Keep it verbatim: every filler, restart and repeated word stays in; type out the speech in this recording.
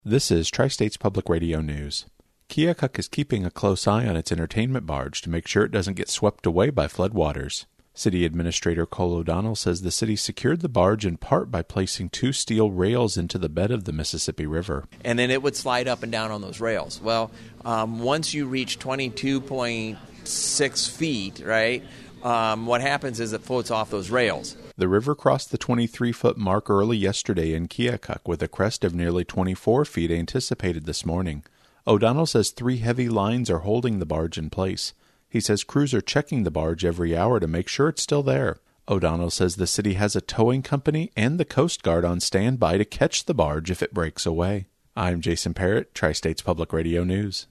This is Tri-States Public Radio News. Keokuk is keeping a close eye on its entertainment barge to make sure it doesn't get swept away by floodwaters. City Administrator Cole O'Donnell says the city secured the barge in part by placing two steel rails into the bed of the Mississippi River. And then it would slide up and down on those rails. Well, um, once you reach twenty-two point six feet, right, um, what happens is it floats off those rails. The river crossed the twenty-three foot mark early yesterday in Keokuk with a crest of nearly twenty-four feet anticipated this morning. O'Donnell says three heavy lines are holding the barge in place. He says crews are checking the barge every hour to make sure it's still there. O'Donnell says the city has a towing company and the Coast Guard on standby to catch the barge if it breaks away. I'm Jason Parrott, Tri-States Public Radio News.